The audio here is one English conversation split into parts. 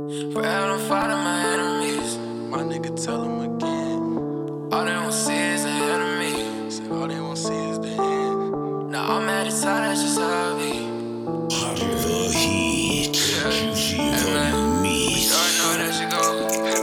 Proud and fight of my enemies. My nigga tell him again. All they won't see is the enemy. Said all they won't see is the end. Now I'm at his side, that's just how I be. The heat, juicy on me. You already know how that shit go.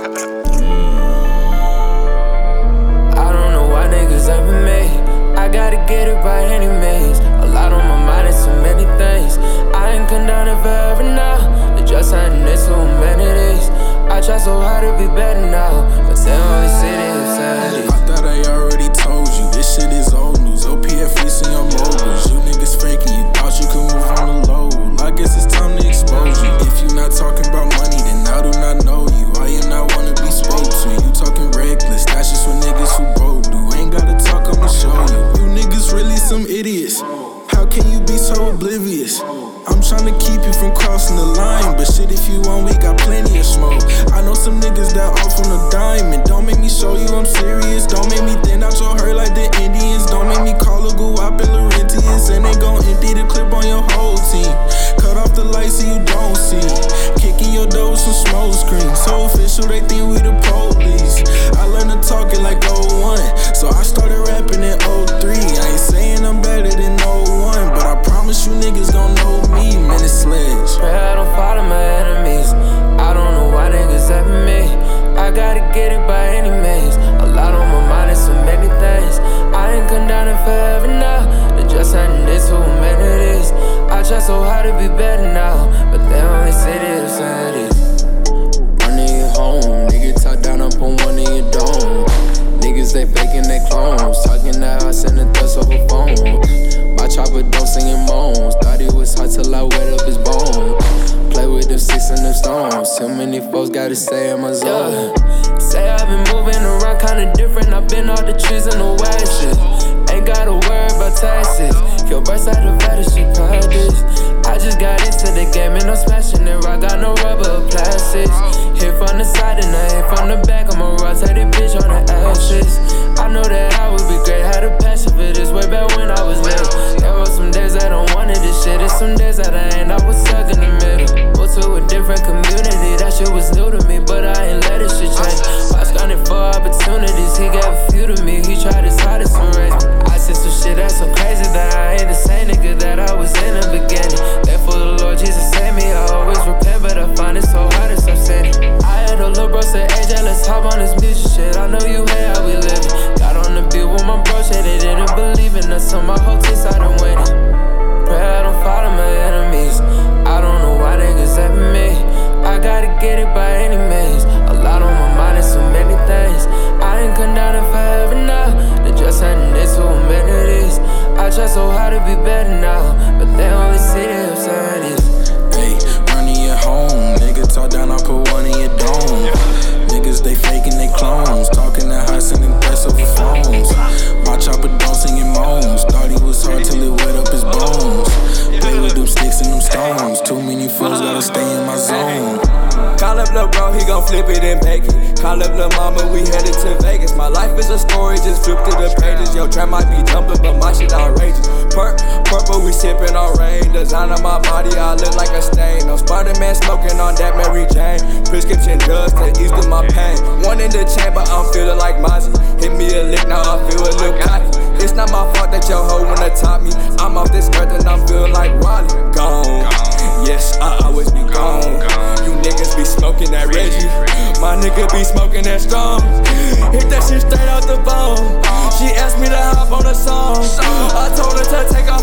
I don't know why niggas up in me. I gotta get it by any means. A lot on my mind and so many things. I ain't condoning forever now. It just ain't it so many days. I try so hard to be better now, but they only see the insanity. I thought I already told you, this shit is old news. OPF leasing your moguls. You niggas faking, you thought you could move on the low. I guess it's time to expose you. If you not talking about money, then I do not know you. I am not wanna be spoke to. You talking reckless, that's just what niggas who broke do. Ain't gotta talk, I'ma show you. You niggas really some idiots. How can you be so oblivious? I'm tryna keep you from crossing the line, but shit, if you want, we got plenty of smoke. I know some niggas that off on a dime, and don't make me show you I'm serious. Don't make me thin out your hurt like the Indians. Don't make me call a guap and Laurentius, and they gon' empty the clip on your whole team. Cut off the lights so you don't see. Kicking your door with some smoke screens. So official, they think we the police. I learned to talk it like 01, so I started rapping in 03. I ain't saying I'm better than no one, but I promise you niggas gon' know me, man, it's sledge. Pray I don't follow my enemies. I don't know why niggas at me. I gotta get it by any means. A lot on my mind and so many things. I ain't condoning forever now. It just ain't it so many days. I try so hard to be better now, but they only see the insanities. Running you home, nigga talk down up on one of your dome. Niggas they faking they clones, talking that I send the thirst over phone. My chopper don't sing in moans. Thought he was hot till I wet up his bones. Play with them sticks and them stones. Too many folks gotta stay in my zone. Yeah. Say I've been moving around kinda different. I've been all the trees and the white shit. Ain't gotta worry about taxes. Your birth out the better, she practice. I just got into the game and I'm smashing it. I got no rubber or plastics. Hit from the side and I hit from the back. I'ma rotate this bitch on the ashes. I know that I would be great. Had a passion for this way back when I was little. There were some days that I wanted this shit. And some days that I ain't. I was stuck in the middle. Moved to a different community. That shit was new to me, but I ain't let this shit change. I was gunning for opportunities. He gave a few to me. He tried his hardest to raise me. I said some shit that's so crazy that I ain't the same nigga that I was in the beginning. Thankful the Lord Jesus saved me. I always repent, but I find it so hard to stop sinning. I had a little bro say, AJ, let's hop on this music shit. I know you hate how we living. Got on the beat with my bro, shit, they didn't believe in us, so my whole team started winning. Pray I don't follow my enemies. I don't know why niggas at me. I gotta get it by any means. A lot on my mind and so many things. I ain't condoning forever now. It just ain't it so many days. I try so hard to be better now, but they only see the absurdities. Hey, running your home, nigga talk down, I put one in your dome. Niggas they faking they clones, talking that high, sending threats over phones. My chopper don't sing in moans. Thought he was hard till it wet up his bones. Play with them sticks and them stones. Too many fools gotta stay in my zone. Call up lil' bro, he gon' flip it and bake it. Call up lil' mama, we headed to Vegas. My life is a story, just flip through the pages. Yo, trap might be jumping, but my shit outrageous. Purple, we sippin' on rain. Design on my body, I look like a stain. No Spider-Man smoking on that Mary Jane. Prescription drugs to ease through my pain. One in the chamber, I'm feeling like Mozzie. Hit me a lick, now I feel a little cocky. It's not my fault that your hoe wanna top me. I'm off this earth and I'm feeling like Wally. Gone. Yes, I always be gone. You niggas be smoking that Reggie. My nigga be smoking that strong. Hit that shit straight out the bone. She asked me to hop on a song. I told her to take off